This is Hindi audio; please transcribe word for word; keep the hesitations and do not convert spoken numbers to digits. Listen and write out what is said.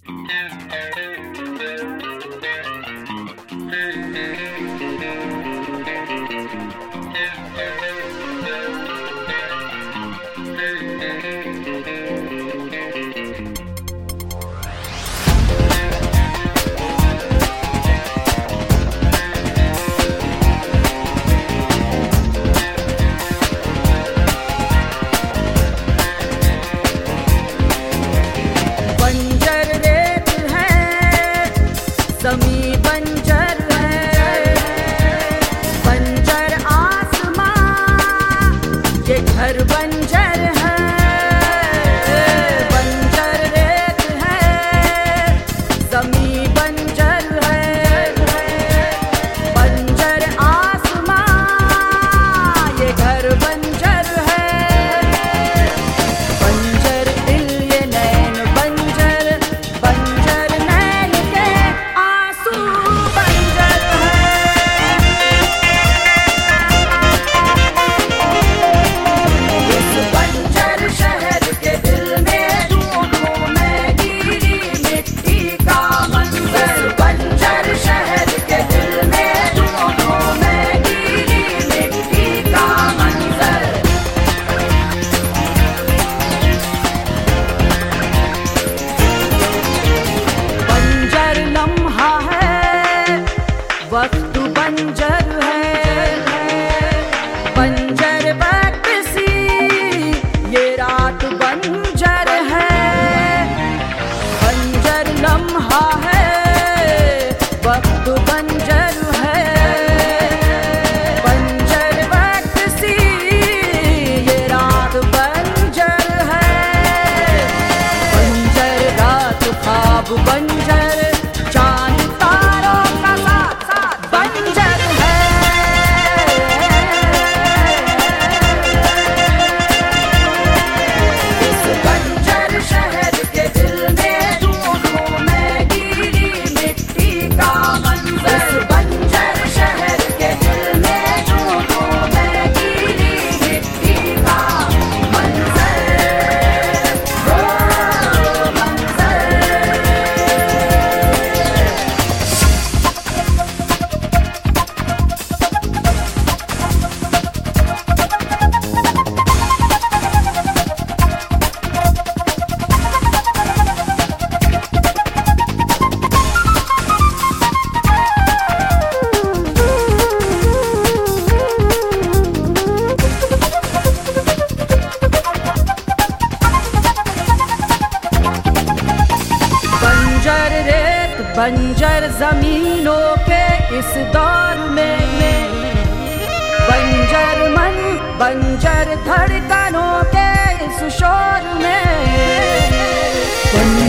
ज़मीं बंजर है, बंजर आसमां, ये घर बंजर है। बंजर रेत है, ज़मीं बंजर है, बंजर आसमां, ये घर बंजर है। बंजर दिल ये नैन बंजर, बंजर नैन के आंसू बंजर है। इस बंजर शहर के दिल में ढूंढूं मैं गीली मिट्टी का मंजर। बंजर शहर के दिल में ढूंढूं मैं गीली मिट्टी का मंजर। बंजर लम्हा है, वक्त बंजर है, बंजर वक्त सी ये रात बंजर है। बंजर लम्हा है, वक्त बंजर है, बंजर वक्त सी ये रात बंजर है। बंजर रात ख्वाब बंजर, चांद तारों का साथ साथ बंजर है। इस बंजर शहर के दिल में ढूंढूं मैं गीली मिट्टी का मंजर। इस बंजर शहर के दिल में ढूंढूं मैं गीली मिट्टी का मंजर। ओ मंजर। बंजर रेत बंजर जमीनों के इस दौर में, बंजर मन बंजर धड़कनों के इस शोर में।